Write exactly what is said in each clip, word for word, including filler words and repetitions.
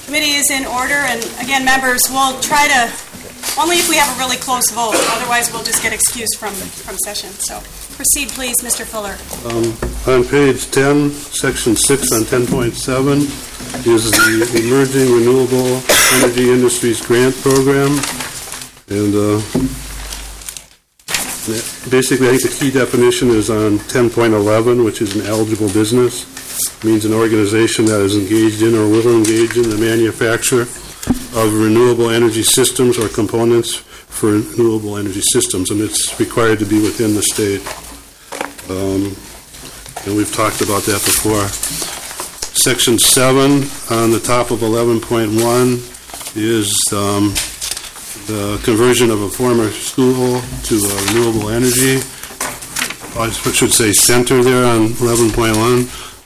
Committee is in order, and again, members, we'll try to, only if we have a really close vote, otherwise we'll just get excused from, from session. So proceed, please, Mister Fuller. Um, on page ten, section six on ten point seven is the Emerging Renewable Energy Industries Grant Program. And uh, basically, I think the key definition is on ten point eleven, which is an eligible business. It means an organization that is engaged in or will engage in the manufacture of renewable energy systems or components for renewable energy systems, and it's required to be within the state. Um, and we've talked about that before. Section seven on the top of eleven point one is um, the conversion of a former school to uh, renewable energy. I should say center there on eleven point one.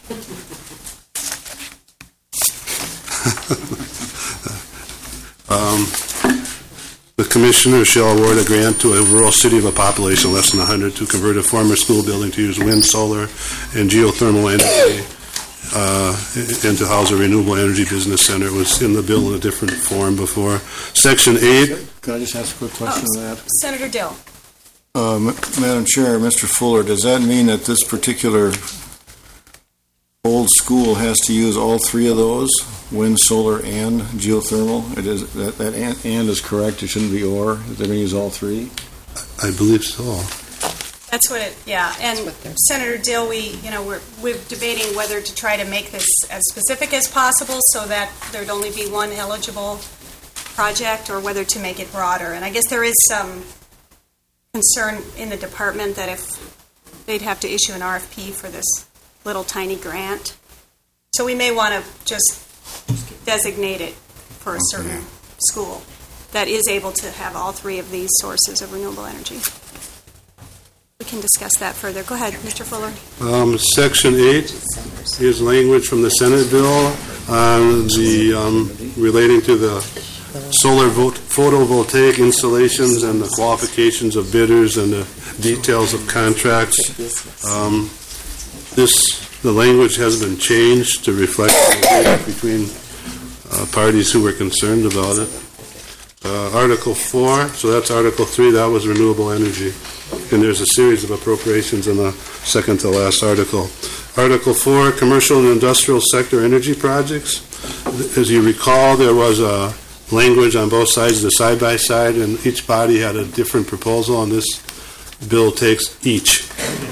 um, the commissioner shall award a grant to a rural city of a population less than one hundred to convert a former school building to use wind, solar, and geothermal energy uh, and to house a renewable energy business center. It was in the bill in a different form before. Section eight. Can I just ask a quick question oh, on that? Senator Dill. Uh, Madam Chair, Mister Fuller, does that mean that this particular old school has to use all three of those, wind, solar, and geothermal? It is, that, that and, and is correct, it shouldn't be or? They're going to use all three? I believe so. That's what it, yeah. And Senator Dill, we, you know, we're, we're debating whether to try to make this as specific as possible so that there'd only be one eligible project, or whether to make it broader. And I guess there is some concern in the department that if they'd have to issue an R F P for this little tiny grant. So we may want to just designate it for a certain okay. school that is able to have all three of these sources of renewable energy. We can discuss that further. Go ahead, Mister Fuller. Um, Section eight is language from the Senate bill on the um, relating to the solar photovoltaic installations and the qualifications of bidders and the details of contracts. Um, this the language has been changed to reflect the agreement between uh, parties who were concerned about it. Uh, Article four, so that's Article three, that was renewable energy. And there's a series of appropriations in the second to last article. Article four, commercial and industrial sector energy projects. As you recall, there was a language on both sides of the side-by-side, and each body had a different proposal, and this bill takes each.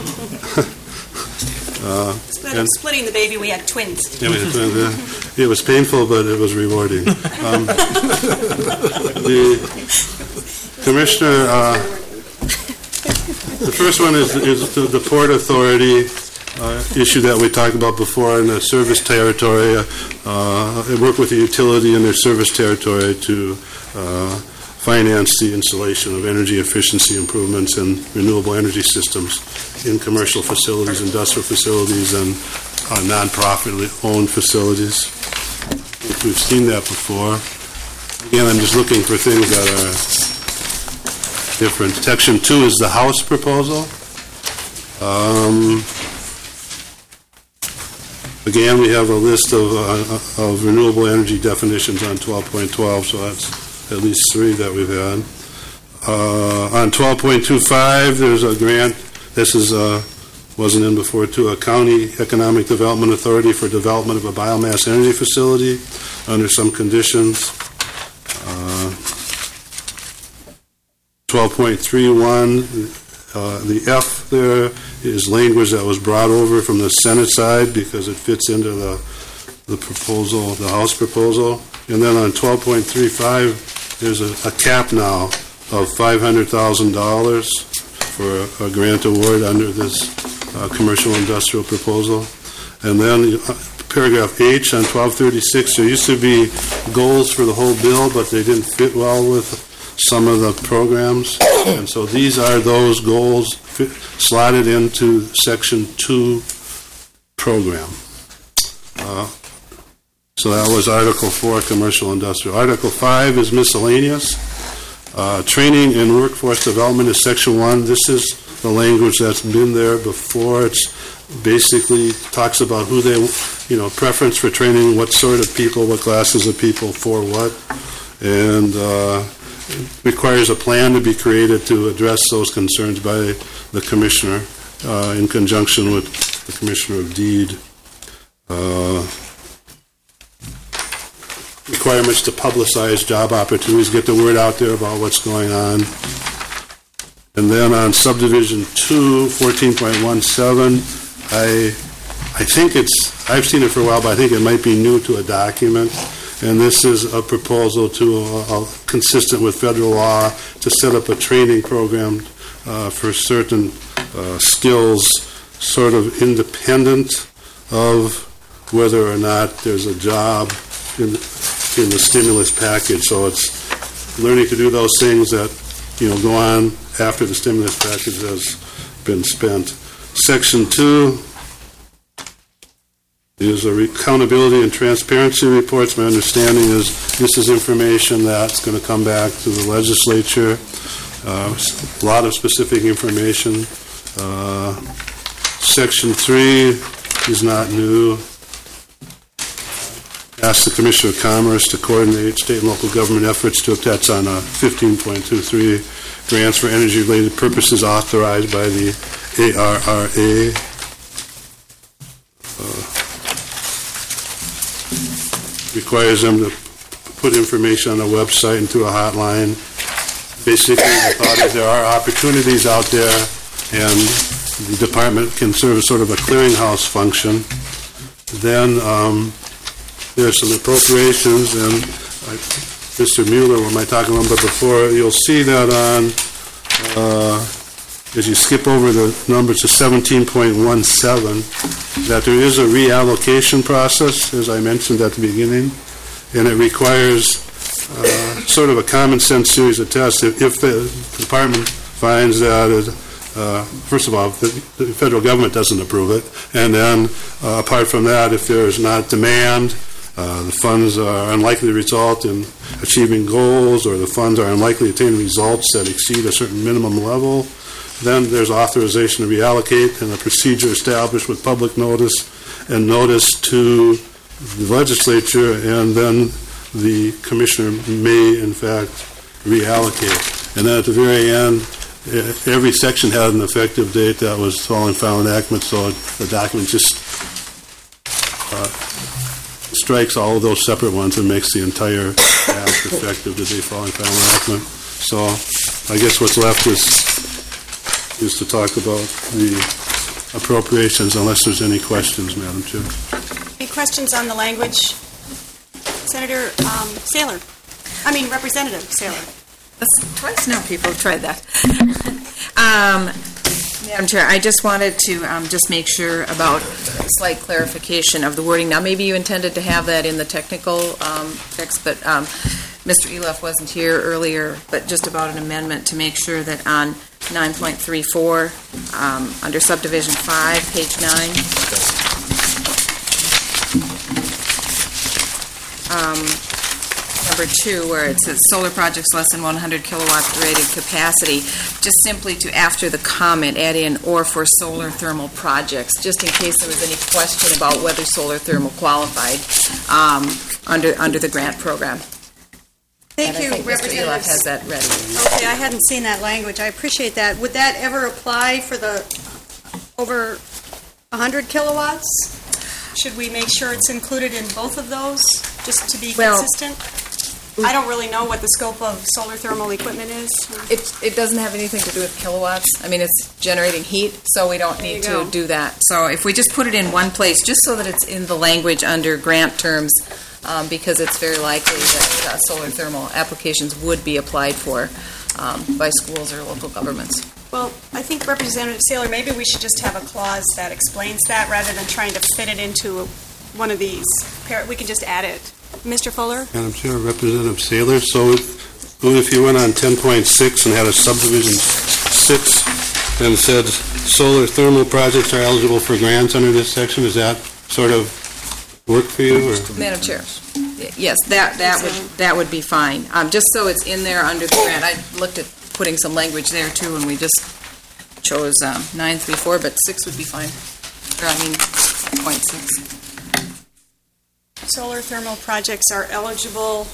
uh, Instead of splitting the baby, we had twins. Yeah, we had twins. Uh, it was painful, but it was rewarding. Um, the Commissioner, uh, the first one is, is the, the Port Authority Uh, issue that we talked about before in the service territory. Uh, uh, I work with the utility in their service territory to uh, finance the installation of energy efficiency improvements and renewable energy systems in commercial facilities, industrial facilities, and uh, non-profit owned facilities. We've seen that before. Again, I'm just looking for things that are different. Section two is the House proposal. Um, Again, we have a list of, uh, of renewable energy definitions on twelve point twelve, so that's at least three that we've had. Uh, on twelve point twenty-five, there's a grant. This is uh, wasn't in before, to a county economic development authority for development of a biomass energy facility under some conditions. Uh, twelve point thirty-one, uh, the F there is language that was brought over from the Senate side because it fits into the the proposal, the House proposal. And then on twelve point thirty-five, there's a, a cap now of five hundred thousand dollars for a, a grant award under this uh, commercial industrial proposal. And then uh, paragraph H on twelve thirty-six, there used to be goals for the whole bill, but they didn't fit well with some of the programs. And so these are those goals fit, slotted into section two program. Uh, so that was Article four, commercial industrial. Article five is miscellaneous. Uh, training and workforce development is section one. This is the language that's been there before. It's basically talks about who they, you know, preference for training, what sort of people, what classes of people, for what, and uh, requires a plan to be created to address those concerns by the commissioner uh, in conjunction with the Commissioner of Deed. Uh, requirements to publicize job opportunities, get the word out there about what's going on. And then on subdivision two, fourteen point one seven, I I think it's, I've seen it for a while, but I think it might be new to a document. And this is a proposal to, uh, consistent with federal law, to set up a training program uh, for certain uh, skills, sort of independent of whether or not there's a job in, in the stimulus package. So it's learning to do those things that, you know, go on after the stimulus package has been spent. Section two is a accountability and transparency reports. My understanding is this is information that's going to come back to the legislature. Uh, a lot of specific information. Uh, section three is not new. Ask the Commissioner of Commerce to coordinate state and local government efforts to, that's on uh, fifteen point two three, grants for energy-related purposes authorized by the A R R A. Uh, requires them to put information on a website and through a hotline. Basically, the thought is there are opportunities out there, and the department can serve as sort of a clearinghouse function. Then um, there's some appropriations, and I, Mister Mueller, when I talked a little bit before, you'll see that on, uh, as you skip over the numbers to seventeen point one seven, that there is a reallocation process, as I mentioned at the beginning, and it requires uh, sort of a common sense series of tests. If, if the department finds that, it, uh, first of all, the, the federal government doesn't approve it, and then uh, apart from that, if there is not demand, Uh, the funds are unlikely to result in achieving goals, or the funds are unlikely to attain results that exceed a certain minimum level, then there's authorization to reallocate and a procedure established with public notice and notice to the legislature, and then the commissioner may, in fact, reallocate. And then at the very end, every section had an effective date that was following final enactment, so the document just uh, strikes all of those separate ones and makes the entire act effective the day following final enactment. So I guess what's left is is to talk about the appropriations, unless there's any questions, Madam Chair. Any questions on the language? Senator um, Saylor. I mean, Representative Saylor. That's twice now people have tried that. um, Madam Chair, I just wanted to um, just make sure about a slight clarification of the wording. Now, maybe you intended to have that in the technical um, fix, but um, Mister Eloff wasn't here earlier, but just about an amendment to make sure that on nine point three four, um, under subdivision five, page nine, um, number two, where it says solar projects less than one hundred kilowatts rated capacity, just simply to, after the comment, add in or for solar thermal projects, just in case there was any question about whether solar thermal qualified um, under under the grant program. Thank and you, I think Mister Representative. Eloff has that ready. Okay, I hadn't seen that language. I appreciate that. Would that ever apply for the over one hundred kilowatts? Should we make sure it's included in both of those, just to be Well, consistent? I don't really know what the scope of solar thermal equipment is. It it doesn't have anything to do with kilowatts. I mean, it's generating heat, so we don't need There you to go. do that. So if we just put it in one place, just so that it's in the language under grant terms, um, because it's very likely that uh, solar thermal applications would be applied for um, by schools or local governments. Well, I think Representative Saylor, maybe we should just have a clause that explains that rather than trying to fit it into one of these. Par- We can just add it. Mister Fuller? Madam Chair, Representative Saylor, so if, if you went on ten point six and had a subdivision six and said solar thermal projects are eligible for grants under this section, does that sort of work for you? Or? Madam Chair, y- yes, that that would that would be fine. Um, just so it's in there under the grant. I looked at putting some language there too, and we just chose um, nine three four, but six would be fine. Or, I mean, point six. Solar thermal projects are eligible.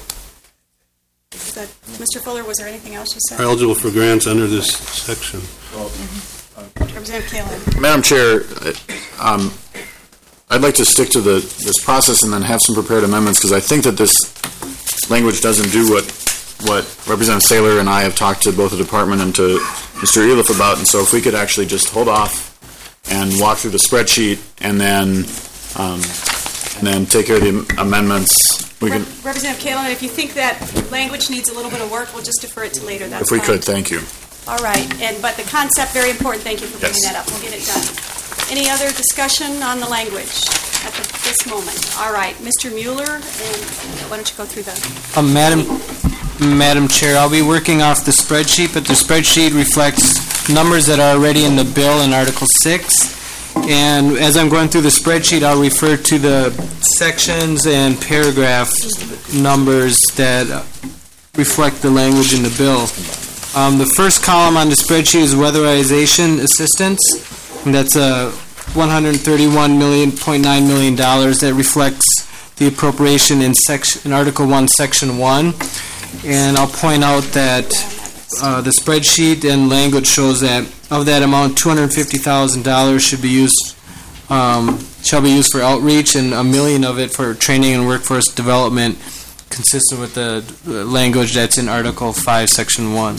Is that, Mister Fuller, was there anything else you said? Are eligible for grants under this section. Representative Kalin. Madam Chair, um, I'd like to stick to the, this process and then have some prepared amendments, because I think that this language doesn't do what, what Representative Saylor and I have talked to both the department and to Mister Eliff about, and so if we could actually just hold off and walk through the spreadsheet and then, um, and then take care of the amendments, we can, Rep- Representative Kalin, if you think that language needs a little bit of work, we'll just defer it to later. That's if we fine. could, thank you. All right, and, but the concept, very important, thank you for bringing Yes. that up, we'll get it done. Any other discussion on the language at the, this moment? All right, Mister Mueller, and why don't you go through the... Um, Madam, Madam Chair, I'll be working off the spreadsheet, but the spreadsheet reflects numbers that are already in the bill in Article six. And as I'm going through the spreadsheet, I'll refer to the sections and paragraph numbers that reflect the language in the bill. Um, the first column on the spreadsheet is weatherization assistance, and that's a one hundred thirty-one million point nine million dollars that reflects the appropriation in section in Article One, Section One. And I'll point out that uh, the spreadsheet and language shows that of that amount, two hundred fifty thousand dollars should be used um, shall be used for outreach, and a million of it for training and workforce development, consistent with the uh, language that's in Article Five, Section One.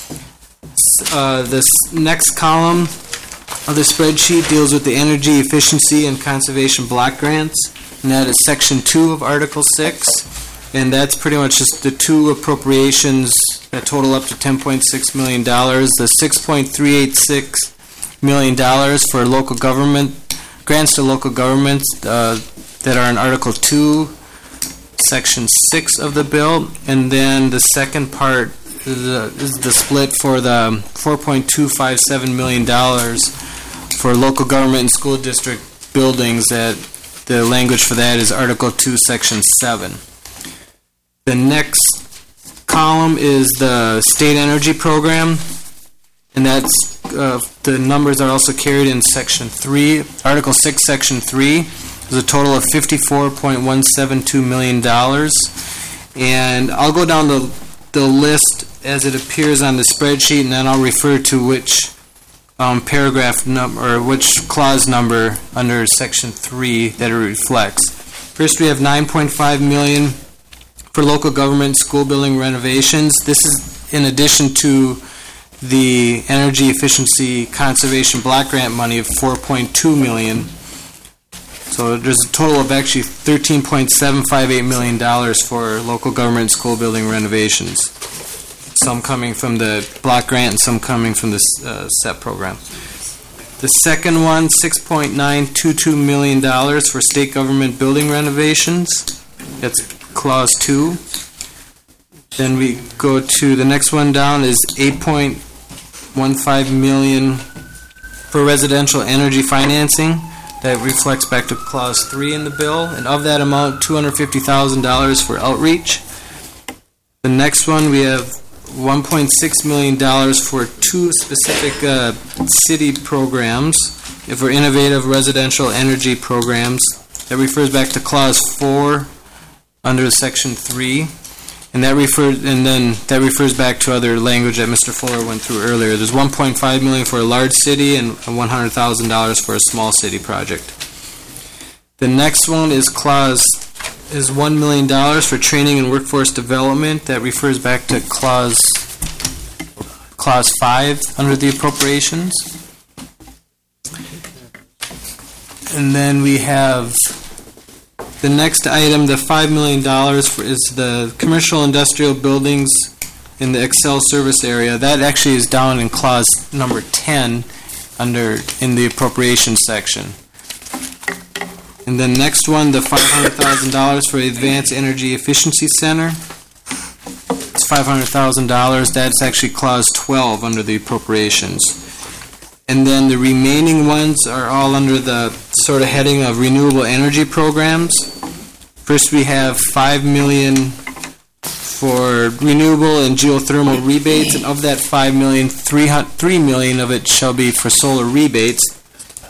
Uh, this next column of the spreadsheet deals with the energy efficiency and conservation block grants, and that is Section Two of Article Six, and that's pretty much just the two appropriations that total up to ten point six million dollars. The six point three eight six million dollars for local government grants to local governments uh, that are in Article Two, Section six of the bill, and then the second part is the, is the split for the four point two five seven million dollars for local government and school district buildings. That the language for that is Article Two, Section seven. The next column is the state energy program, and that's uh, the numbers are also carried in Section three, Article Six, Section three. There's a total of fifty-four point one seven two million dollars, and I'll go down the the list as it appears on the spreadsheet, and then I'll refer to which um, paragraph number or which clause number under Section three that it reflects. First, we have nine point five million dollars for local government school building renovations. This is in addition to the energy efficiency conservation block grant money of four point two million dollars. So there's a total of actually thirteen point seven five eight million dollars for local government school building renovations. Some coming from the block grant and some coming from the uh, S E P program. The second one, six point nine two two million dollars for state government building renovations. That's Clause two. Then we go to the next one down is eight point one five million dollars for residential energy financing. That reflects back to Clause three in the bill, and of that amount, two hundred fifty thousand dollars for outreach. The next one, we have one point six million dollars for two specific uh, city programs for innovative residential energy programs. That refers back to Clause four under Section three, and that refers and then that refers back to other language that Mister Fuller went through earlier. There's one point five million dollars for a large city and one hundred thousand dollars for a small city project. The next one is clause is one million dollars for training and workforce development. That refers back to clause clause five under the appropriations. And then we have the next item, the five million dollars for, is the commercial industrial buildings in the Excel service area. That actually is down in clause number ten under in the appropriations section. And then next one, the five hundred thousand dollars for the Advanced Energy Efficiency Center. It's five hundred thousand dollars. That's actually clause twelve under the appropriations. And then the remaining ones are all under the sort of heading of renewable energy programs. First, we have five million dollars for renewable and geothermal rebates, and of that five million dollars, three million dollars of it shall be for solar rebates.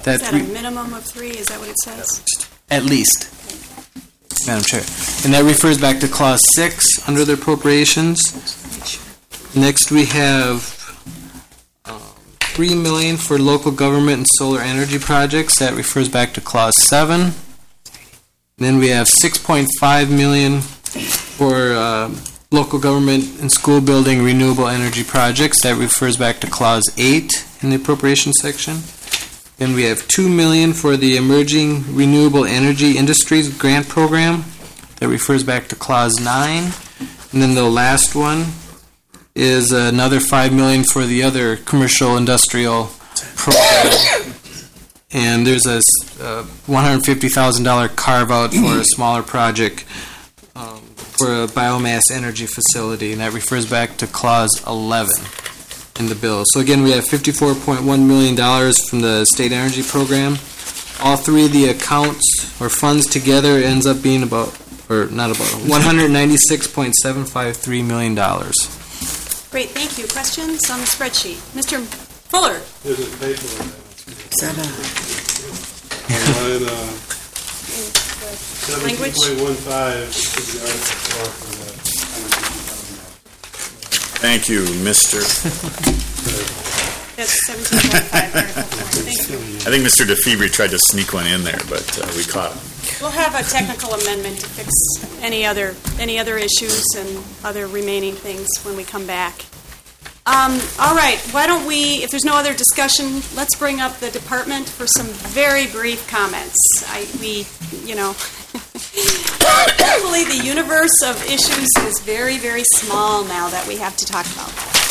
Is that a re- minimum of three? Is that what it says? At least, Madam Chair. And that refers back to Clause six under the appropriations. Next, we have um, three million dollars for local government and solar energy projects. That refers back to Clause seven. And then we have six point five million dollars for uh, local government and school building renewable energy projects. That refers back to Clause eight in the appropriation section. Then we have two million dollars for the Emerging Renewable Energy Industries Grant Program. That refers back to Clause nine. And then the last one is another five million dollars for the other commercial industrial program. And there's a uh, one hundred fifty thousand dollars carve-out for a smaller project um, for a biomass energy facility, and that refers back to Clause eleven in the bill. So again, we have fifty-four point one million dollars from the State Energy Program. All three of the accounts or funds together ends up being about, or not about, one hundred ninety-six point seven five three million dollars. Great, thank you. Questions on the spreadsheet? Mister Fuller? There's a paper on that. Is that a, Line, uh, Language? seventeen point one five is the article four for the. Thank you, Mister That's seventeen point five, Article four. Thank you. I think Mister DeFebre tried to sneak one in there, but uh, we caught him. We'll have a technical amendment to fix any other, any other issues and other remaining things when we come back. Um, all right, why don't we, if there's no other discussion, let's bring up the department for some very brief comments. I, we, you know, hopefully the universe of issues is very, very small now that we have to talk about.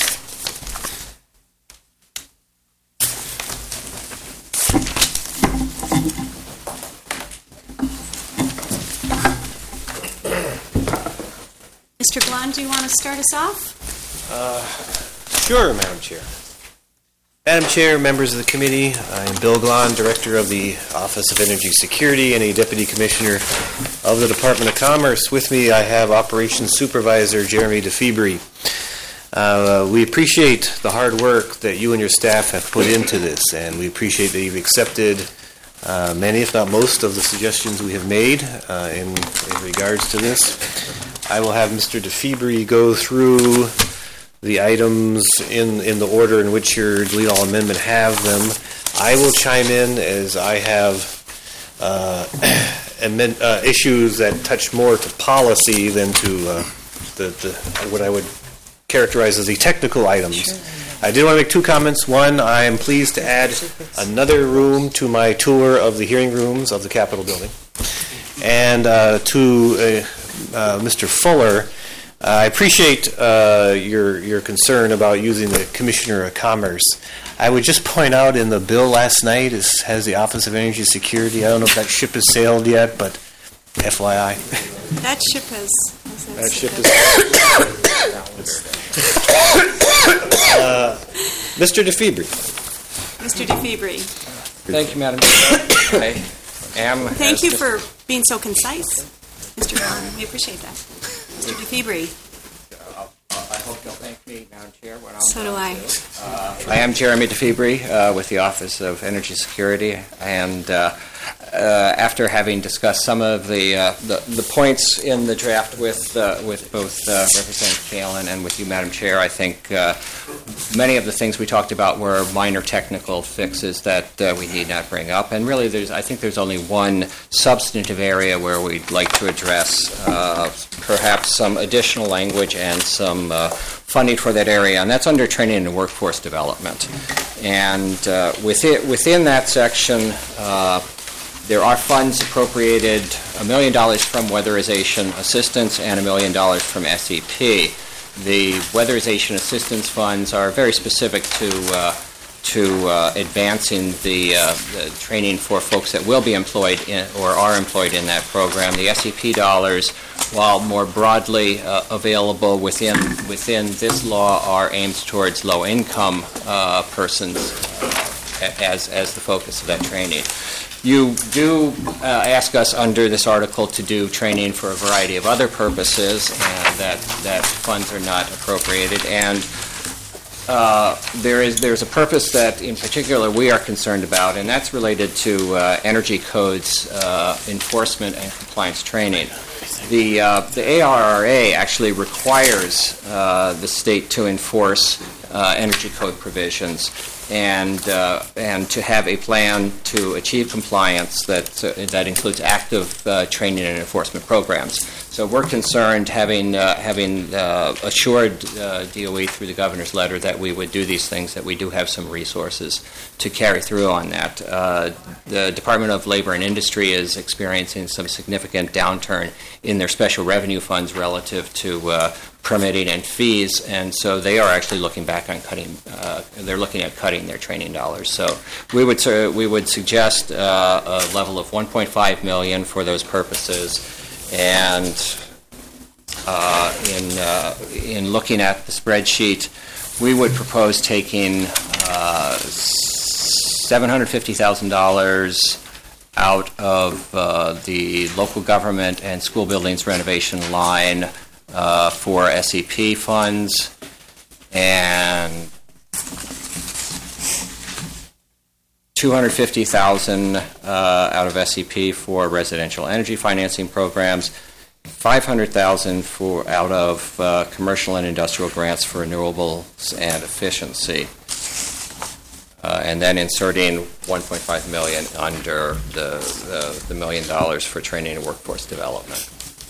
Mister Glenn, do you want to start us off? Uh, Sure, Madam Chair. Madam Chair, members of the committee, I am Bill Glahn, Director of the Office of Energy Security and a Deputy Commissioner of the Department of Commerce. With me, I have Operations Supervisor Jeremy DeFebre. Uh, we appreciate the hard work that you and your staff have put into this, and we appreciate that you've accepted uh, many, if not most, of the suggestions we have made uh, in, in regards to this. I will have Mister DeFebre go through the items in, in the order in which your delete all amendment have them. I will chime in as I have uh, amend, uh, issues that touch more to policy than to uh, the, the what I would characterize as the technical items. Sure. I did want to make two comments. One, I am pleased to add another room to my tour of the hearing rooms of the Capitol building. And uh, to uh, uh, Mister Fuller, Uh, I appreciate uh, your your concern about using the Commissioner of Commerce. I would just point out in the bill last night is, has the Office of Energy Security. I don't know if that ship has sailed yet, but F Y I. That ship has. That ship is. uh, Mister DeFebre. Mister DeFebre. Thank you, Madam Chair. I am. Thank you for being so concise, Mister Glenn. We appreciate that. Mister DeFebre. I hope you'll thank me, Madam Chair. When I'm So do I. Uh, I am Jeremy DeFebre uh, with the Office of Energy Security, and uh, uh, after having discussed some of the, uh, the the points in the draft with uh, with both uh, Representative Phelan and with you, Madam Chair, I think uh, many of the things we talked about were minor technical fixes that uh, we need not bring up, and really, there's I think there's only one substantive area where we'd like to address uh, perhaps some additional language and some uh, funding for that area, and that's under training and workforce development. And uh, within, within that section, uh, there are funds appropriated, a million dollars from weatherization assistance and a million dollars from S E P. The weatherization assistance funds are very specific to uh, to uh, advancing the, uh, the training for folks that will be employed in, or are employed in that program. The S E P dollars, while more broadly uh, available within within this law, are aimed towards low-income uh, persons uh, as as the focus of that training. You do uh, ask us under this article to do training for a variety of other purposes, and that that funds are not appropriated. And uh, there is there's a purpose that, in particular, we are concerned about, and that's related to uh, energy codes uh, enforcement and compliance training. The uh, the A R R A actually requires uh, the state to enforce uh, energy code provisions and uh, and to have a plan to achieve compliance that uh, that includes active uh, training and enforcement programs. So we're concerned, having uh, having uh, assured uh, D O E through the governor's letter that we would do these things, that we do have some resources to carry through on that. Uh, the Department of Labor and Industry is experiencing some significant downturn in their special revenue funds relative to uh, permitting and fees, and so they are actually looking back on cutting. Uh, they're looking at cutting their training dollars. So we would uh, we would suggest uh, a level of one point five million dollars for those purposes, and uh, in uh, in looking at the spreadsheet, we would propose taking uh, seven hundred fifty thousand dollars out of uh, the local government and school buildings renovation line Uh, for S E P funds, and two hundred fifty thousand dollars uh, out of S E P for residential energy financing programs, five hundred thousand dollars for out of uh, commercial and industrial grants for renewables and efficiency, uh, and then inserting one point five million dollars under the, the the million dollars for training and workforce development.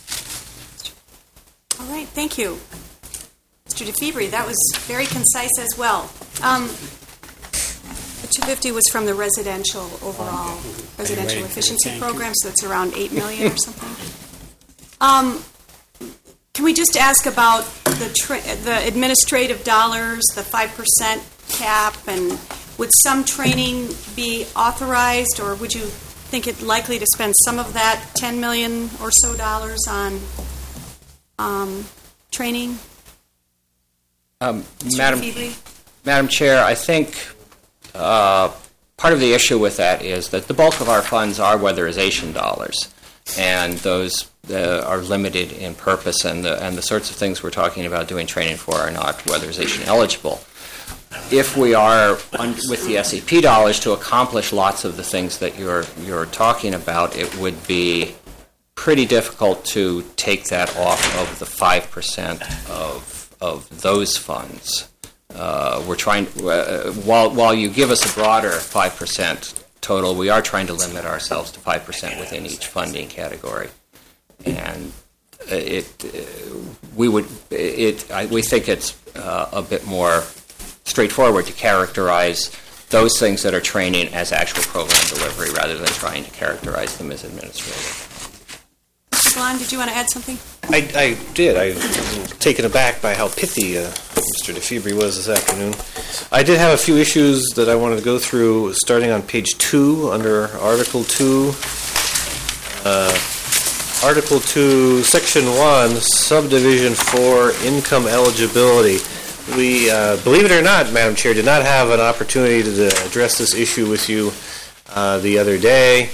All right, thank you. Mister DeFibre, that was very concise as well. Um, the two hundred fifty was from the residential overall, residential efficiency program, so it's around eight million dollars or something. Um, can we just ask about the tra- the administrative dollars, the five percent cap, and would some training be authorized, or would you think it likely to spend some of that ten million dollars or so dollars on Um, training? Um, Madam, Madam Chair, I think uh, part of the issue with that is that the bulk of our funds are weatherization dollars, and those uh, are limited in purpose, and the, and the sorts of things we're talking about doing training for are not weatherization eligible. If we are, on, with the S E P dollars, to accomplish lots of the things that you're you're talking about, it would be pretty difficult to take that off of the five percent of of those funds. Uh, we're trying, uh, while while you give us a broader five percent total, we are trying to limit ourselves to five percent within each funding category. And it, uh, we would, it, I, we think it's uh, a bit more straightforward to characterize those things that are training as actual program delivery rather than trying to characterize them as administrative. Glahn, did you want to add something? I, I did. I was taken aback by how pithy uh, Mister DeFibre was this afternoon. I did have a few issues that I wanted to go through, starting on page two, under Article two. Uh, Article two, Section one, Subdivision four, Income Eligibility. We, uh, believe it or not, Madam Chair, did not have an opportunity to address this issue with you uh, the other day.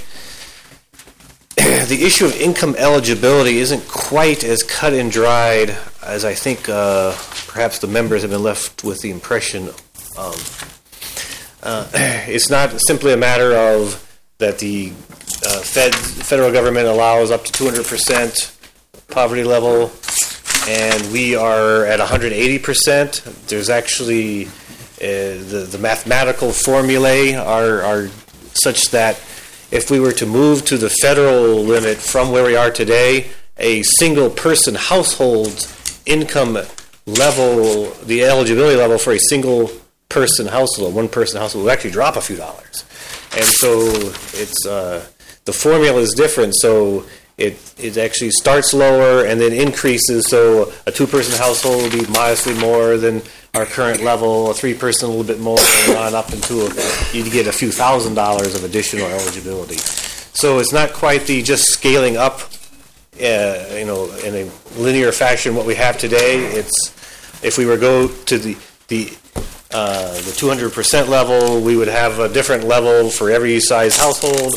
The issue of income eligibility isn't quite as cut and dried as I think uh, perhaps the members have been left with the impression of. Uh, it's not simply a matter of that the uh, Fed, federal government allows up to two hundred percent poverty level, and we are at one hundred eighty percent. There's actually uh, the, the mathematical formulae are, are such that if we were to move to the federal limit from where we are today, a single person household income level, the eligibility level for a single person household, one person household, will actually drop a few dollars. And so it's uh, the formula is different. So it it actually starts lower and then increases. So a two person household will be modestly more than our current level, a three-person a little bit more, and on up into a, you'd get a few thousand dollars of additional eligibility. So it's not quite the just scaling up, uh, you know, in a linear fashion what we have today. It's if we were to go to the the uh, the two hundred percent level, we would have a different level for every size household.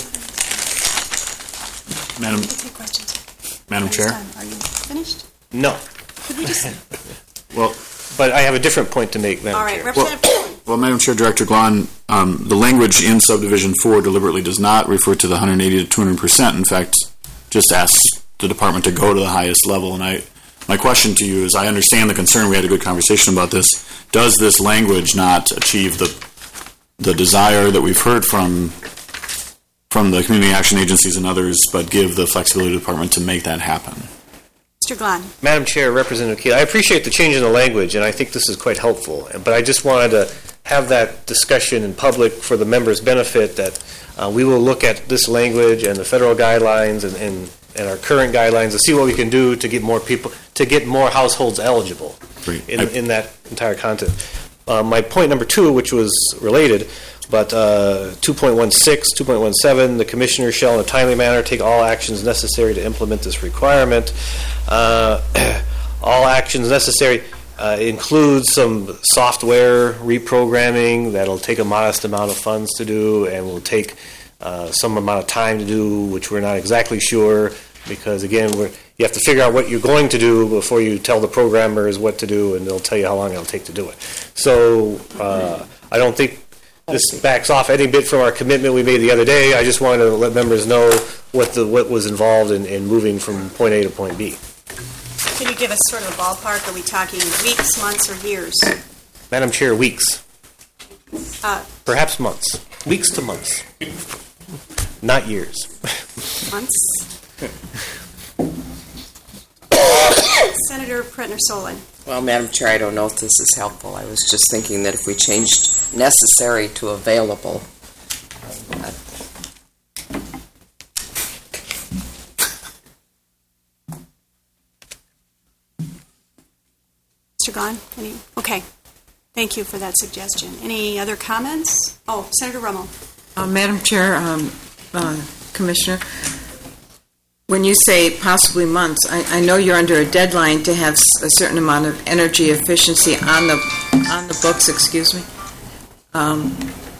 Madam, Take questions. Madam Chair. Are you finished? No. Could we just? Well, but I have a different point to make, Madam All right, Chair. Representative Cohen. Well, Madam Chair, Director Glahn, um, the language in subdivision four deliberately does not refer to the one hundred eighty to two hundred percent. In fact, just asks the department to go to the highest level. And I, my question to you is, I understand the concern. We had a good conversation about this. Does this language not achieve the the desire that we've heard from from the community action agencies and others, but give the flexibility to the department to make that happen? Mister Glahn. Madam Chair, Representative Keel, I appreciate the change in the language, and I think this is quite helpful. But I just wanted to have that discussion in public for the members' benefit, that uh, we will look at this language and the federal guidelines and, and, and our current guidelines to see what we can do to get more people, to get more households eligible Great. in, in that entire content. Uh, my point number two, which was related, but uh, two point one six, two point one seven, the commissioner shall in a timely manner take all actions necessary to implement this requirement. Uh, all actions necessary uh, include some software reprogramming that'll take a modest amount of funds to do and will take uh, some amount of time to do, which we're not exactly sure, because again, we're, you have to figure out what you're going to do before you tell the programmers what to do, and they'll tell you how long it'll take to do it. So uh, I don't think this backs off any bit from our commitment we made the other day. I just wanted to let members know what the what was involved in, in moving from point A to point B. Can you give us sort of a ballpark? Are we talking weeks, months, or years? Madam Chair, weeks. Uh, Perhaps months. Weeks to months. Not years. months? Senator Pretner-Solin. Well, Madam Chair, I don't know if this is helpful. I was just thinking that if we changed necessary to available, uh, Mister Glahn, any, okay. Thank you for that suggestion. Any other comments? Oh, Senator Rummel. Uh, Madam Chair, um, uh, Commissioner, when you say possibly months, I, I know you're under a deadline to have s- a certain amount of energy efficiency on the on the books. Excuse me. Um,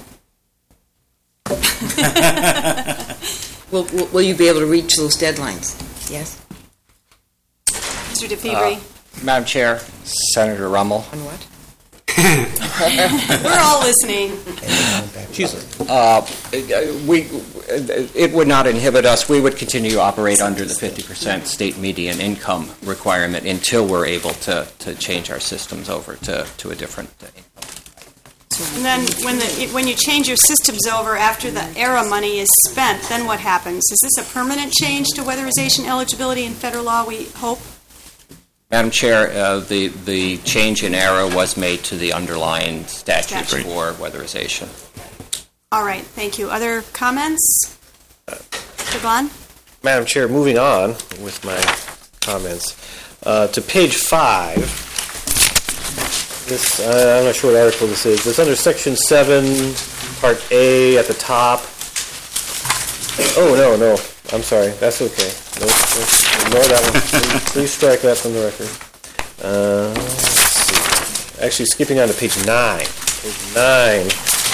will, will, will you be able to reach those deadlines? Yes. Mister DeFevre. Uh, Madam Chair, Senator Rummel. On what? We're all listening. Uh, we, it would not inhibit us. We would continue to operate under the fifty percent state median income requirement until we're able to, to change our systems over to, to a different income. And then when the when you change your systems over after the ERA money is spent, then what happens? Is this a permanent change to weatherization eligibility in federal law, we hope? Madam Chair, uh, the, the change in ERA was made to the underlying statutes Statute. for weatherization. All right, thank you. Other comments? Mister Glahn? Madam Chair, moving on with my comments. Uh, to page five, this, uh, I'm not sure what article this is. It's under section seven, part A at the top. Oh, no, no. I'm sorry. That's okay. Nope, nope. Ignore that one. Please, please strike that from the record. Uh, let's see. Actually, skipping on to page nine. Page nine.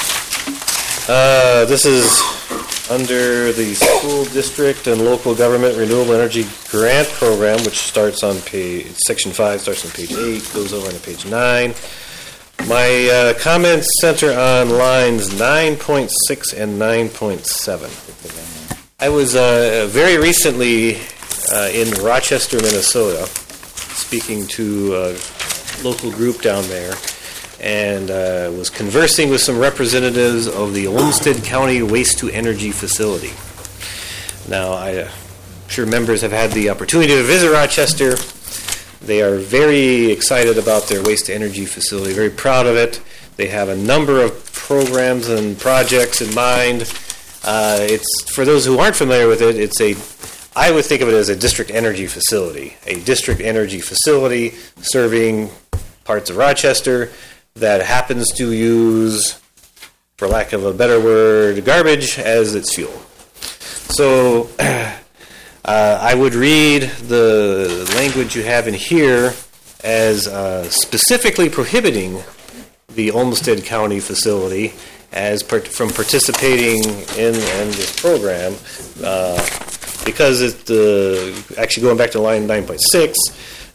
Uh, this is under the school district and local government renewable energy grant program, which starts on page, section five starts on page eight, goes over on to page nine. My uh, comments center on lines nine point six and nine point seven. I was uh, very recently uh, in Rochester, Minnesota, speaking to a local group down there, and uh, was conversing with some representatives of the Olmsted County Waste-to-Energy Facility. Now, I'm sure members have had the opportunity to visit Rochester. They are very excited about their waste-to-energy facility, very proud of it. They have a number of programs and projects in mind. Uh, it's, for those who aren't familiar with it, it's a, I would think of it as a district energy facility, a district energy facility serving parts of Rochester that happens to use, for lack of a better word, garbage as its fuel. So uh, I would read the language you have in here as uh, specifically prohibiting the Olmsted County facility as part, from participating in, in this program, uh, because it, uh, actually going back to line nine point six,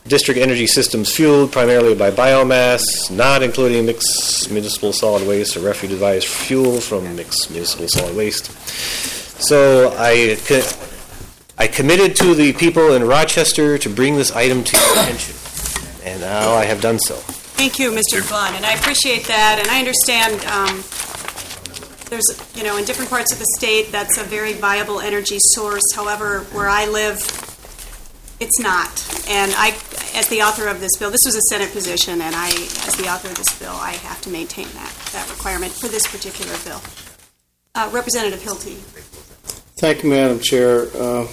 district energy systems fueled primarily by biomass, not including mixed municipal solid waste or refuse-derived fuel from mixed municipal solid waste. So I, I committed to the people in Rochester to bring this item to your attention, and now I have done so. Thank you, Mister Glenn, and I appreciate that, and I understand um, there's, you know, in different parts of the state, that's a very viable energy source. However, where I live, it's not. And I, as the author of this bill, this was a Senate position, and I, as the author of this bill, I have to maintain that, that requirement for this particular bill. Uh, Representative Hilty. Thank you, Madam Chair. Uh,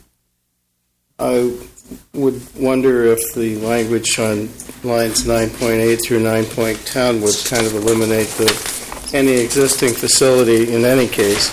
I would wonder if the language on lines nine point eight through nine point ten would kind of eliminate the any existing facility in any case.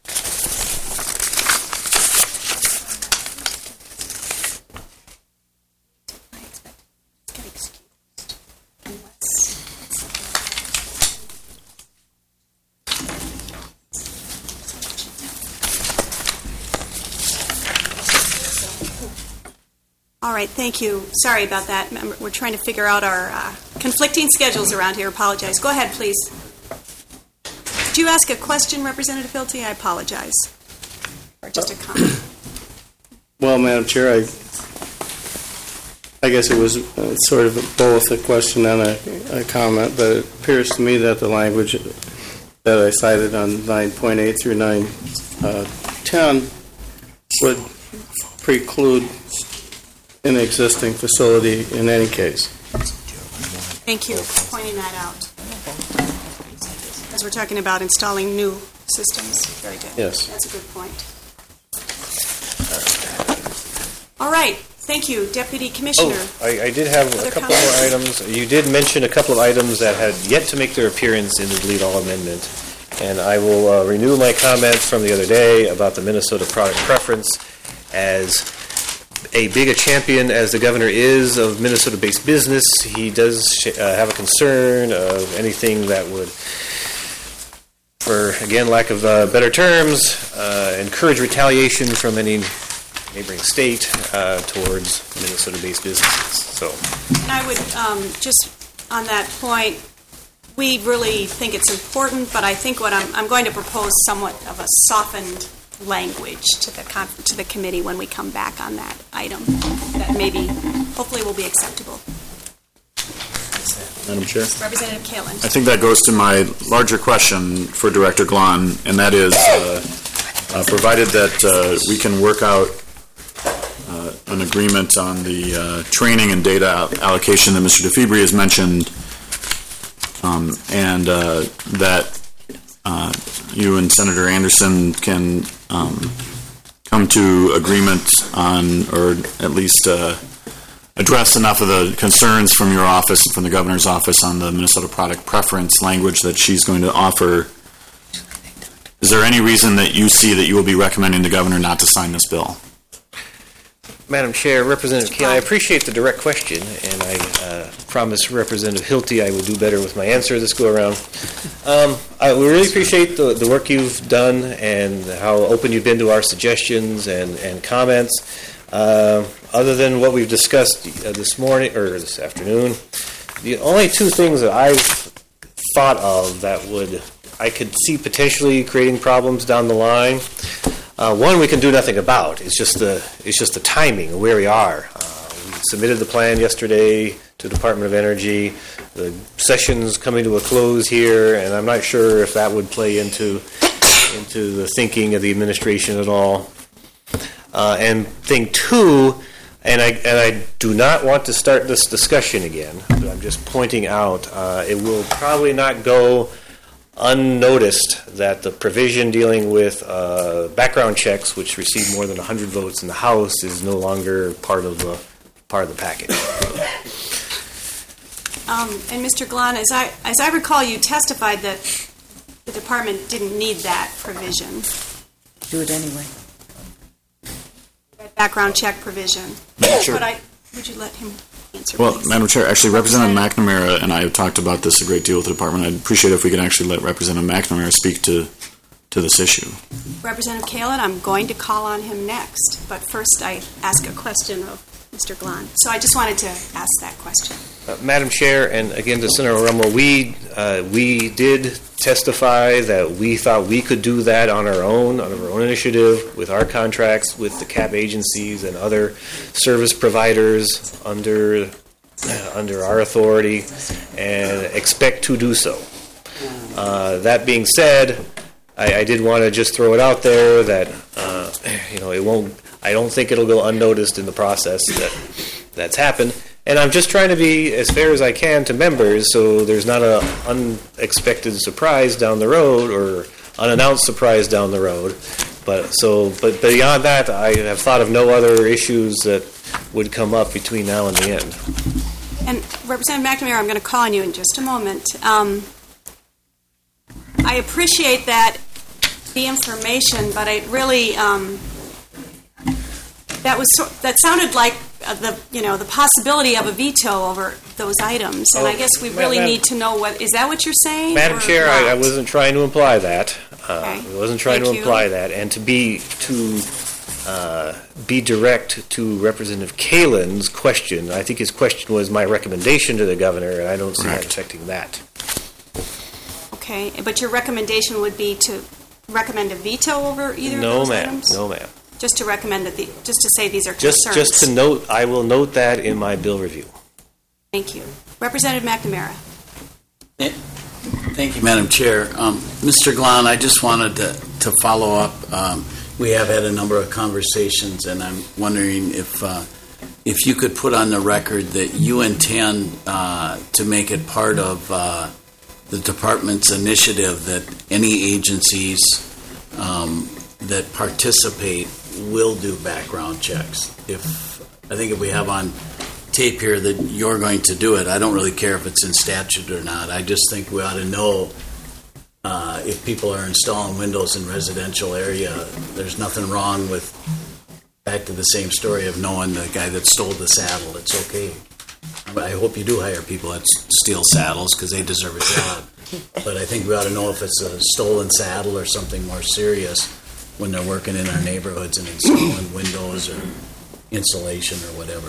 All right, thank you. Sorry about that. We're trying to figure out our uh, conflicting schedules around here. Apologize. Go ahead, please. Did you ask a question, Representative Hilty? I apologize. Or just a comment? Well, Madam Chair, I, I guess it was uh, sort of both a question and a, a comment, but it appears to me that the language that I cited on nine point eight through nine ten would preclude an existing facility in any case. Thank you for pointing that out. As we're talking about installing new systems. Very good. Yes. That's a good point. All right. Thank you, Deputy Commissioner. Oh, I, I did have Other a couple comments? more items. You did mention a couple of items that had yet to make their appearance in the delete all amendment. And I will uh, renew my comments from the other day about the Minnesota product preference. As a big a champion as the governor is of Minnesota-based business, he does sh- uh, have a concern of anything that would, for, again, lack of uh, better terms, uh, encourage retaliation from any neighboring state uh, towards Minnesota-based businesses. So, And I would, um, just on that point, we really think it's important, but I think what I'm, I'm going to propose somewhat of a softened language to the con- to the committee when we come back on that item that maybe, hopefully, will be acceptable. Madam Chair? Representative Kalin. I think that goes to my larger question for Director Glahn, and that is, uh, uh, provided that uh, we can work out uh, an agreement on the uh, training and data al- allocation that Mister DeFibri has mentioned, um, and uh, that uh, you and Senator Anderson can um, come to agreement on, or at least uh, address enough of the concerns from your office and from the governor's office on the Minnesota product preference language that she's going to offer. Is there any reason that you see that you will be recommending the governor not to sign this bill? Madam Chair, Representative Keene, I appreciate the direct question, and I uh, promise Representative Hilty I will do better with my answer this go-around. Um, I we really appreciate the, the work you've done and how open you've been to our suggestions and, and comments. Uh, other than what we've discussed uh, this morning, or this afternoon, the only two things that I've thought of that would, I could see potentially creating problems down the line. Uh, one we can do nothing about. It's just the it's just the timing of where we are. Uh, we submitted the plan yesterday to the Department of Energy. The session's coming to a close here, and I'm not sure if that would play into into the thinking of the administration at all. Uh, and thing two, and I and I do not want to start this discussion again, but I'm just pointing out uh, it will probably not go unnoticed that the provision dealing with uh, background checks, which received more than one hundred votes in the House, is no longer part of the part of the package. Um, and Mister Glahn, as I as I recall, you testified that the department didn't need that provision. Do it anyway. That background check provision. Sure. But I would you let him answer, Well, please? Madam Chair, actually, Representative McNamara and I have talked about this a great deal with the department. I'd appreciate it if we could actually let Representative McNamara speak to to this issue. Representative Kalin, I'm going to call on him next, but first I ask a question of Mister Glan. So I just wanted to ask that question. Uh, Madam Chair, and again to Senator Rummel, we, uh, we did testify that we thought we could do that on our own, on our own initiative, with our contracts with the C A B agencies and other service providers under, uh, under our authority, and expect to do so. Uh, that being said, I, I did want to just throw it out there that, uh, you know, it won't, I don't think it'll go unnoticed in the process that that's happened. And I'm just trying to be as fair as I can to members, so there's not an unexpected surprise down the road or unannounced surprise down the road. But so, but beyond that, I have thought of no other issues that would come up between now and the end. And Representative McNamara, I'm going to call on you in just a moment. Um, I appreciate that, the information, but I really, um, that was so, that sounded like uh, the you know the possibility of a veto over those items, and Oh, I guess we really Madam- need to know what is that what you're saying? Madam or Chair, I, I not? wasn't trying to imply that. Uh, Okay. I wasn't trying Thank to you. imply that, and to be to uh, be direct to Representative Kalen's question. I think his question was my recommendation to the governor, and I don't see that affecting that. Okay, but your recommendation would be to recommend a veto over either No, of those ma'am. items? No, ma'am. Just to recommend that the just to say these are Just, concerns. just to note, I will note that in my bill review. Thank you, Representative McNamara. Thank you, Madam Chair. Um, Mister Glan, I just wanted to, to follow up. Um, we have had a number of conversations, and I'm wondering if uh, if you could put on the record that you intend uh, to make it part of uh, the department's initiative that any agencies um, that participate will do background checks. If I think if we have on tape here that you're going to do it, I don't really care if it's in statute or not. I just think we ought to know uh, if people are installing windows in residential area. There's nothing wrong with, back to the same story of knowing the guy that stole the saddle. It's okay. I hope you do hire people that s- steal saddles because they deserve a job. But I think we ought to know if it's a stolen saddle or something more serious when they're working in our neighborhoods and installing windows or insulation or whatever.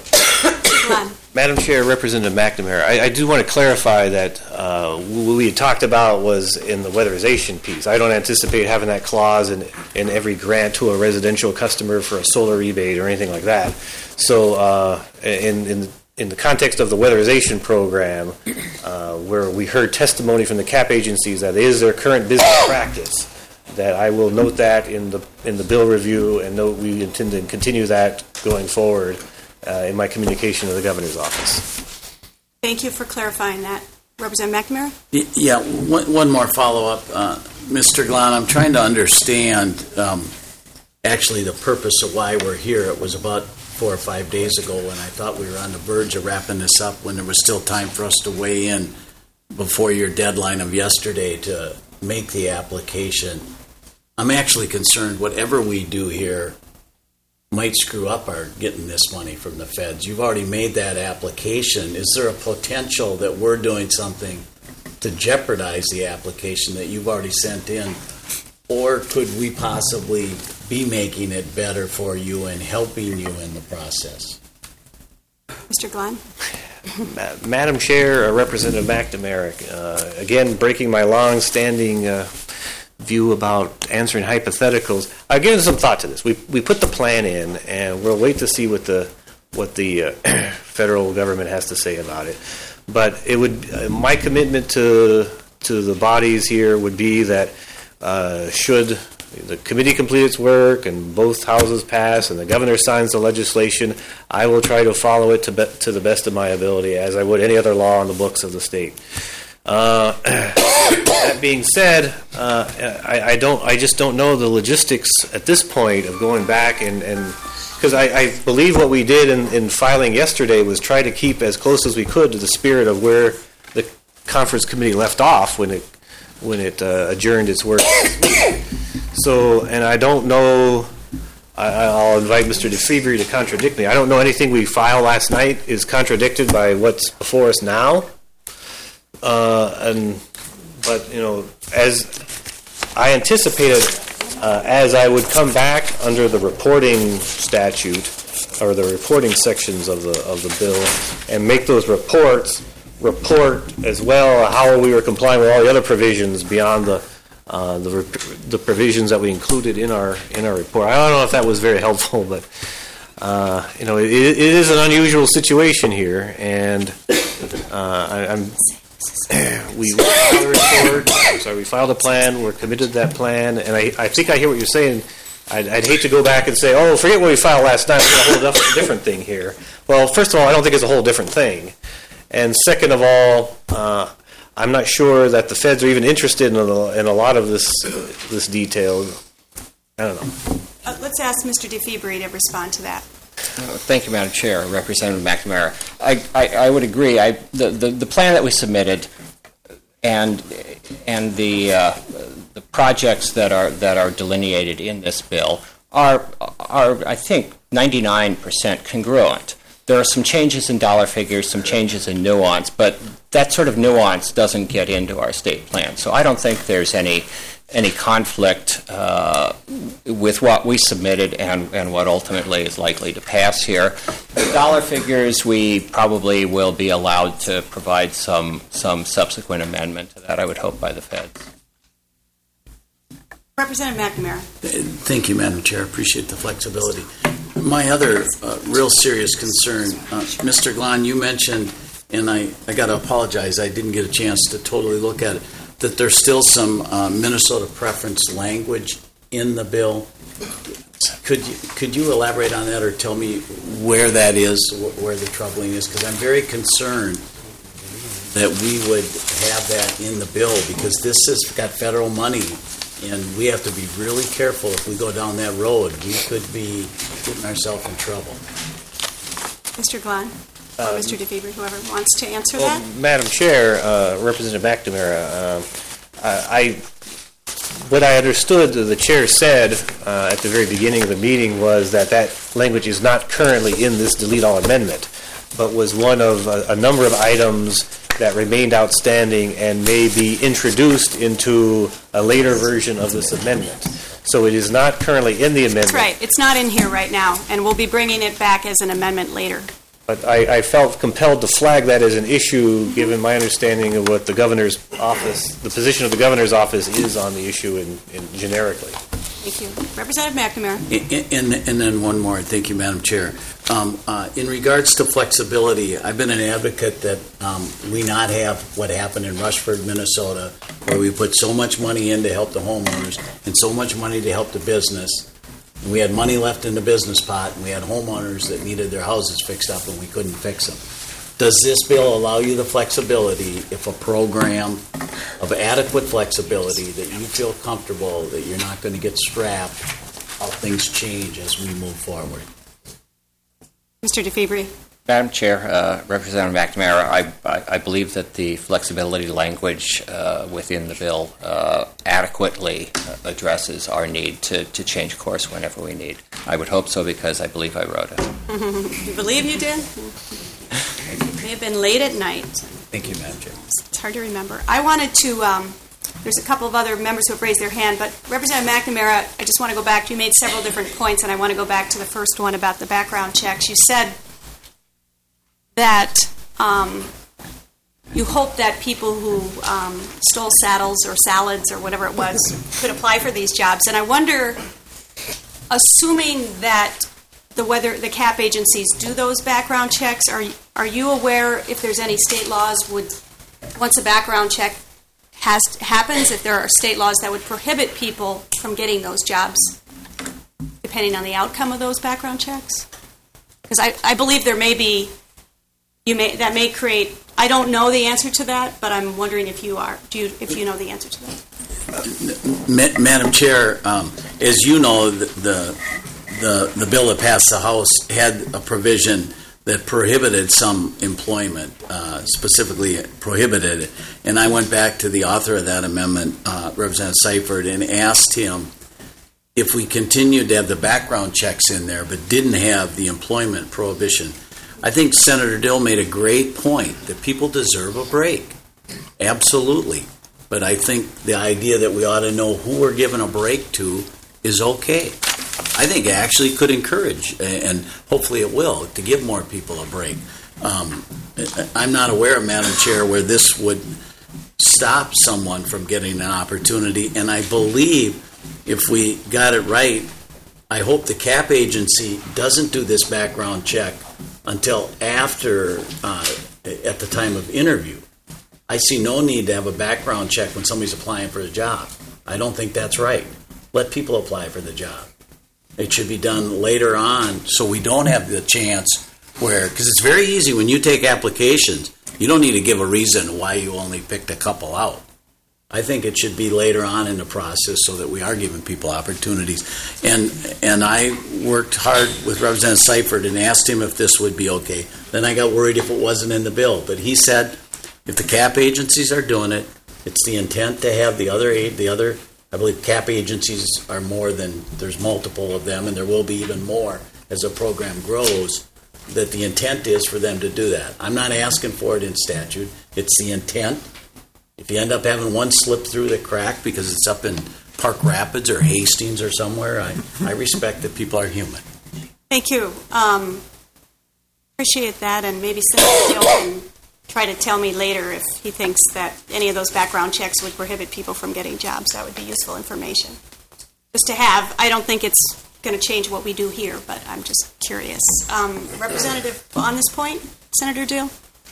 Glenn. Madam Chair, Representative McNamara, I, I do want to clarify that uh, what we had talked about was in the weatherization piece. I don't anticipate having that clause in, in every grant to a residential customer for a solar rebate or anything like that. So uh, in, in, in the context of the weatherization program, uh, where we heard testimony from the C A P agencies that is their current business practice, that I will note that in the in the bill review and note we intend to continue that going forward uh, in my communication to the governor's office. Thank you for clarifying that. Representative McNamara? Y- Yeah, one, one more follow-up. Uh, Mister Glan, I'm trying to understand um, actually the purpose of why we're here. It was about four or five days ago when I thought we were on the verge of wrapping this up, when there was still time for us to weigh in before your deadline of yesterday to make the application. I'm actually concerned whatever we do here might screw up our getting this money from the feds. You've already made that application. Is there a potential that we're doing something to jeopardize the application that you've already sent in? Or could we possibly be making it better for you and helping you in the process? Mister Glenn? Ma- Madam Chair, uh, Representative McNamara, uh, again, breaking my long-standing uh, view about answering hypotheticals. I've given some thought to this. We we put the plan in, and we'll wait to see what the what the uh, federal government has to say about it. But it would uh, my commitment to to the bodies here would be that uh, should the committee complete its work and both houses pass and the governor signs the legislation, I will try to follow it to be, to the best of my ability, as I would any other law on the books of the state. Uh, that being said, uh, I, I don't. I just don't know the logistics at this point of going back and because I, I believe what we did in, in filing yesterday was try to keep as close as we could to the spirit of where the conference committee left off when it when it uh, adjourned its work. So, and I don't know. I, I'll invite Mister DeFebvre to contradict me. I don't know anything we filed last night is contradicted by what's before us now. Uh, and but you know, as I anticipated, uh, as I would come back under the reporting statute, or the reporting sections of the of the bill, and make those reports report as well how we were complying with all the other provisions beyond the uh, the the provisions that we included in our in our report. I don't know if that was very helpful, but uh, you know, it, it is an unusual situation here, and uh, I, I'm. We filed a report, sorry, we filed a plan, we're committed to that plan, and I, I think I hear what you're saying. I'd, I'd hate to go back and say, oh, forget what we filed last night, it's a whole dif- different thing here. Well, first of all, I don't think it's a whole different thing. And second of all, uh, I'm not sure that the feds are even interested in a, in a lot of this this detail. I don't know. Uh, let's ask Mister DeFibre to respond to that. Uh, Thank you, Madam Chair. Representative McNamara. I, I, I would agree. I, the, the, the plan that we submitted and and the uh, the projects that are that are delineated in this bill are are I think ninety-nine percent congruent. There are some changes in dollar figures, some changes in nuance, but that sort of nuance doesn't get into our state plan. So I don't think there's any any conflict uh, with what we submitted and, and what ultimately is likely to pass here. The dollar figures, we probably will be allowed to provide some some subsequent amendment to that, I would hope, by the feds. Representative McNamara. Thank you, Madam Chair. Appreciate the flexibility. My other uh, real serious concern, uh, Mister Glahn, you mentioned, and I, I got to apologize, I didn't get a chance to totally look at it, that there's still some uh, Minnesota preference language in the bill. Could you, could you elaborate on that or tell me where that is, wh- where the troubling is? Because I'm very concerned that we would have that in the bill because this has got federal money and we have to be really careful if we go down that road. We could be getting ourselves in trouble. Mister Glahn, or Um, Mister DeFibre, whoever wants to answer Well, that. Madam Chair, uh, Representative McNamara, um, I, I what I understood the chair said uh, at the very beginning of the meeting was that that language is not currently in this delete all amendment, but was one of a, a number of items that remained outstanding and may be introduced into a later version of this amendment. So it is not currently in the amendment. That's right. It's not in here right now, and we'll be bringing it back as an amendment later. But I, I felt compelled to flag that as an issue, given my understanding of what the governor's office, the position of the governor's office is on the issue in, in generically. Thank you. Representative McNamara. And, and, and then one more. Thank you, Madam Chair. Um, uh, in regards to flexibility, I've been an advocate that um, we not have what happened in Rushford, Minnesota, where we put so much money in to help the homeowners and so much money to help the business. And we had money left in the business pot, and we had homeowners that needed their houses fixed up, and we couldn't fix them. Does this bill allow you the flexibility, if a program of adequate flexibility, that you feel comfortable that you're not going to get strapped, how things change as we move forward? Mister DeFibre. Madam Chair, uh, Representative McNamara, I, I, I believe that the flexibility language uh, within the bill uh, adequately uh, addresses our need to, to change course whenever we need. I would hope so because I believe I wrote it. You believe you did? It may have been late at night. Thank you, Madam Chair. It's hard to remember. I wanted to, um, there's a couple of other members who have raised their hand, but Representative McNamara, I just want to go back. You made several different points, and I want to go back to the first one about the background checks. You said that um, you hope that people who um, stole saddles or salads or whatever it was could apply for these jobs. And I wonder, assuming that the whether the C A P agencies do those background checks, are are you aware if there's any state laws would, once a background check has happens, if there are state laws that would prohibit people from getting those jobs, depending on the outcome of those background checks? Because I, I believe there may be, you may that may create. I don't know the answer to that, but I'm wondering if you are. Do you if you know the answer to that? Ma- Madam Chair, um, as you know, the, the the the bill that passed the House had a provision that prohibited some employment, uh, specifically prohibited it. And I went back to the author of that amendment, uh, Representative Seifert, and asked him if we continued to have the background checks in there but didn't have the employment prohibition. I think Senator Dill made a great point that people deserve a break. Absolutely. But I think the idea that we ought to know who we're giving a break to is okay. I think actually could encourage, and hopefully it will, to give more people a break. Um, I'm not aware, Madam Chair, where this would stop someone from getting an opportunity, and I believe if we got it right, I hope the C A P agency doesn't do this background check until after, uh, at the time of interview. I see no need to have a background check when somebody's applying for a job. I don't think that's right. Let people apply for the job. It should be done later on so we don't have the chance where, because it's very easy when you take applications, you don't need to give a reason why you only picked a couple out. I think it should be later on in the process so that we are giving people opportunities. And and I worked hard with Representative Seifert and asked him if this would be okay. Then I got worried if it wasn't in the bill. But he said if the C A P agencies are doing it, it's the intent to have the other aid, the other, I believe C A P agencies are more than, there's multiple of them, and there will be even more as the program grows, that the intent is for them to do that. I'm not asking for it in statute. It's the intent. If you end up having one slip through the crack because it's up in Park Rapids or Hastings or somewhere, I, I respect that people are human. Thank you. Um, appreciate that, and maybe Senator Gill can try to tell me later if he thinks that any of those background checks would prohibit people from getting jobs. That would be useful information. Just to have, I don't think it's going to change what we do here, but I'm just curious. Um, Representative, on this point, Senator Dill?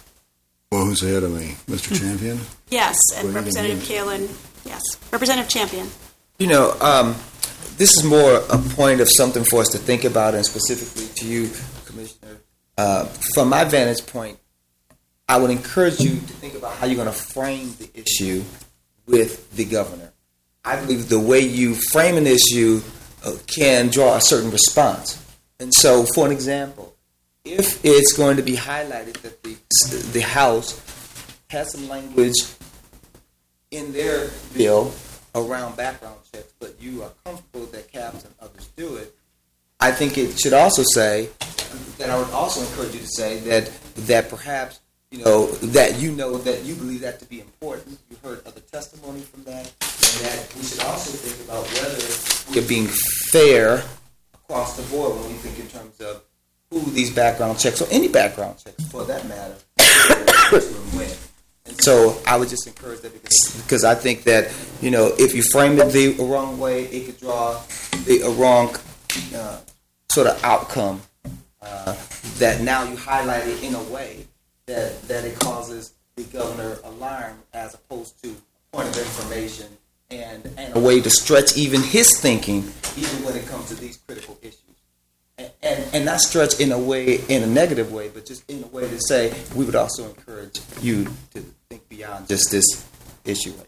Well, who's ahead of me? Mister Champion? Yes, and Go ahead Representative Kalin, yes. Representative Champion. You know, um, this is more a point of something for us to think about, and specifically to you, Commissioner. Uh, from my vantage point, I would encourage you to think about how you're going to frame the issue with the governor. I believe the way you frame an issue uh, can draw a certain response. And so, for an example, if it's going to be highlighted that the, the House has some language in their bill around background checks, but you are comfortable that C A Ps and others do it, I think it should also say, that I would also encourage you to say that that perhaps, you know, that you know that you believe that to be important. You heard other testimony from that, and that we should also think about whether we're being fair across the board when we think in terms of who these background checks, or any background checks for that matter, to win. And so I would just encourage that because, because I think that, you know, if you frame it the wrong way, it could draw the a wrong uh, sort of outcome uh, that now you highlight it in a way that, that it causes the governor alarm as opposed to a point of information and, and a way to stretch even his thinking, even when it comes to these critical issues. And, and, and not stretch in a way, in a negative way, but just in a way to say we would also encourage you to think beyond just this issue right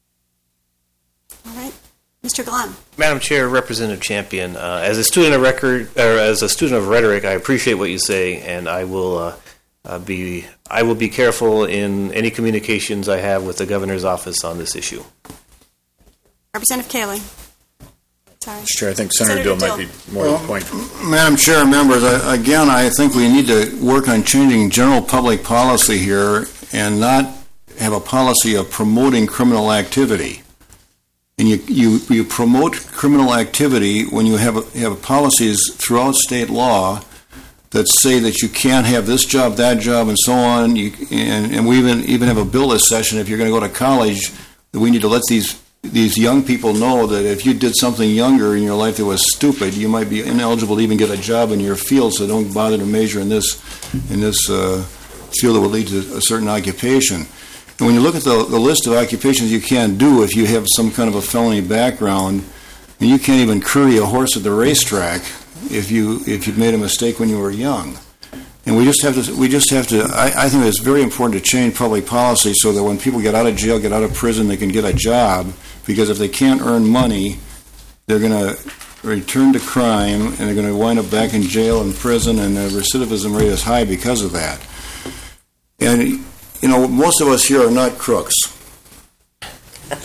here. All right. Mister Glahn. Madam Chair, Representative Champion, uh, as a student of record, or as a student of rhetoric, I appreciate what you say, and I will uh, uh, be I will be careful in any communications I have with the governor's office on this issue. Representative Kalin. Sorry. Sure, I think Senator, Senator Dill might be more well, to the point. Madam Chair, members, I, again, I think we need to work on changing general public policy here and not have a policy of promoting criminal activity. And you, you, you promote criminal activity when you have, have policies throughout state law that say that you can't have this job, that job, and so on. You, and, and we even, even have a bill this session, if you're going to go to college, that we need to let these these young people know that if you did something younger in your life that was stupid, you might be ineligible to even get a job in your field, so don't bother to major in this in this uh, field that will lead to a certain occupation. And when you look at the, the list of occupations you can't do if you have some kind of a felony background, and you can't even curry a horse at the racetrack if you if you've made a mistake when you were young. And we just have to, we just have to, I, I think it's very important to change public policy so that when people get out of jail, get out of prison, they can get a job, because if they can't earn money, they're going to return to crime, and they're going to wind up back in jail and prison, and the recidivism rate is high because of that. And, you know, most of us here are not crooks. That's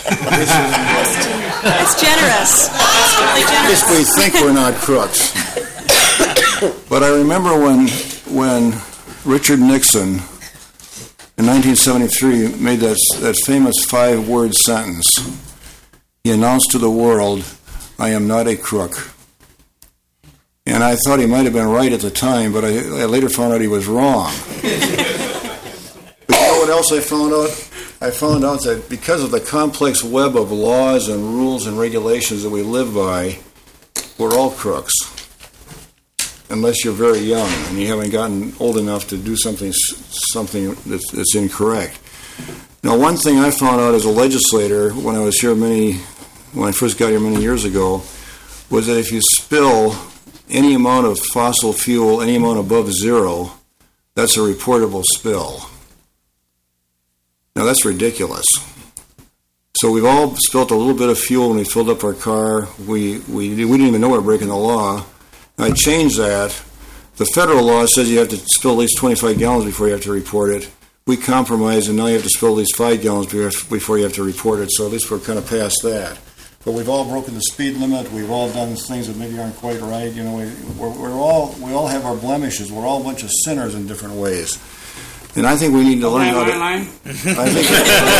generous. That's really generous. If we think we're not crooks. But I remember when when Richard Nixon in nineteen seventy-three made that that famous five-word sentence. He announced to the world, "I am not a crook." And I thought he might have been right at the time, but I, I later found out he was wrong. But you know what else I found out? I found out that because of the complex web of laws and rules and regulations that we live by, we're all crooks. Unless you're very young and you haven't gotten old enough to do something something that's, that's incorrect. Now, one thing I found out as a legislator when I was here many, when I first got here many years ago, was that if you spill any amount of fossil fuel, any amount above zero, that's a reportable spill. Now, that's ridiculous. So we've all spilled a little bit of fuel when we filled up our car. We, we, we didn't even know we were breaking the law. I changed that. The federal law says you have to spill at least twenty-five gallons before you have to report it. We compromised, and now you have to spill at least five gallons before you have to report it, so at least we're kind of past that. But we've all broken the speed limit. We've all done things that maybe aren't quite right. You know, we, we're, we're all, we all have our blemishes. We're all a bunch of sinners in different ways. And I think we need to learn how to... I think,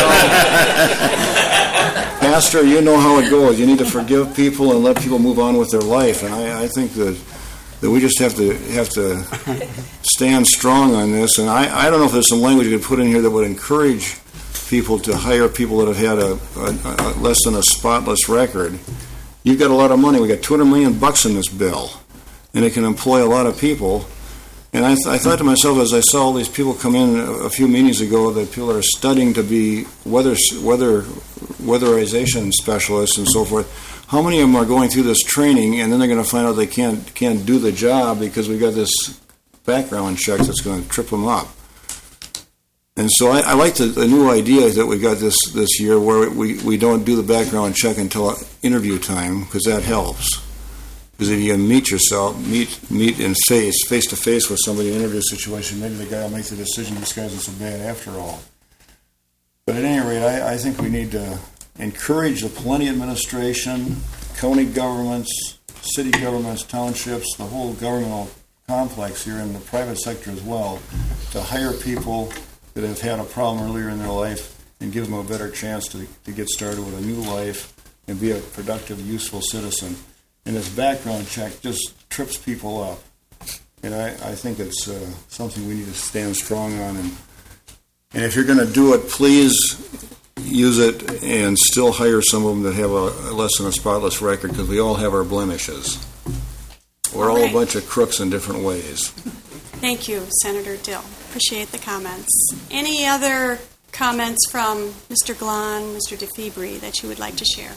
Pastor, you know how it goes. You need to forgive people and let people move on with their life. And I, I think that that we just have to have to stand strong on this. And I, I don't know if there's some language you could put in here that would encourage people to hire people that have had a, a, a less than a spotless record. You've got a lot of money. We got two hundred million bucks in this bill, and it can employ a lot of people. And I, th- I thought to myself as I saw all these people come in a, a few meetings ago that people are studying to be weather weather weatherization specialists and so forth. How many of them are going through this training and then they're going to find out they can't can't do the job because we got this background check that's going to trip them up? And so I, I like the, the new idea that we got this this year where we, we don't do the background check until interview time, because that helps. Because if you can meet yourself, meet meet in face, face to face with somebody in an interview situation, maybe the guy will make the decision this guy isn't so bad after all. But at any rate, I, I think we need to encourage the Plenty administration, county governments, city governments, townships, the whole governmental complex here, and the private sector as well, to hire people that have had a problem earlier in their life and give them a better chance to, to get started with a new life and be a productive, useful citizen. And this background check just trips people up. And I, I think it's uh, something we need to stand strong on. And, and if you're going to do it, please use it and still hire some of them that have a, a less than a spotless record, because we all have our blemishes. We're all, all right. A bunch of crooks in different ways. Thank you, Senator Dill. Appreciate the comments. Any other comments from Mister Glahn, Mister DeFibre that you would like to share?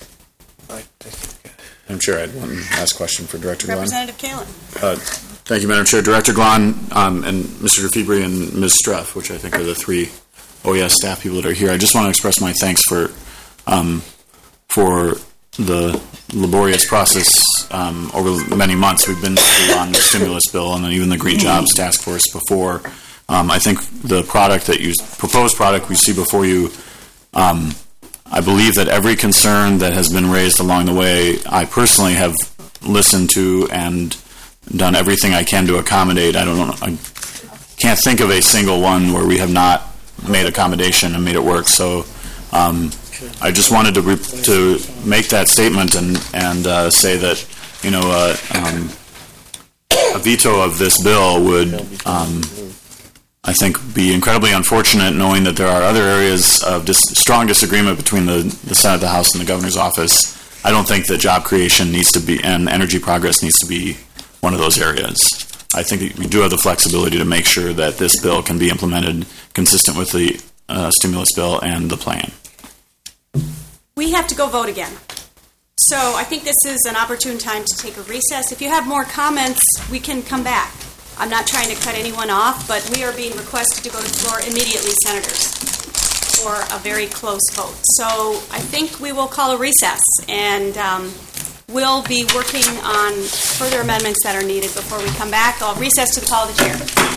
I'm sure I had one last question for Director Glahn. Representative Kalin. Uh, thank you, Madam Chair. Director Glahn um, and Mister DeFibre and Miz Streff, which I think are the three O E S staff people that are here. I just want to express my thanks for um, for the laborious process um, over many months we've been through on the stimulus bill and then even the Green Jobs Task Force before. Um, I think the product that you, proposed product we see before you, um, I believe that every concern that has been raised along the way, I personally have listened to and done everything I can to accommodate. I don't know, I can't think of a single one where we have not made accommodation and made it work. So um, I just wanted to re- to make that statement and and uh, say that, you know, uh, um, a veto of this bill would, um, I think, be incredibly unfortunate, knowing that there are other areas of dis- strong disagreement between the, the Senate, the House, and the Governor's office. I don't think that job creation needs to be, and energy progress needs to be one of those areas. I think we do have the flexibility to make sure that this bill can be implemented consistent with the uh, stimulus bill and the plan. We have to go vote again. So I think this is an opportune time to take a recess. If you have more comments, we can come back. I'm not trying to cut anyone off, but we are being requested to go to the floor immediately, Senators, for a very close vote. So I think we will call a recess, and um, we'll be working on further amendments that are needed before we come back. I'll recess to the call of the chair.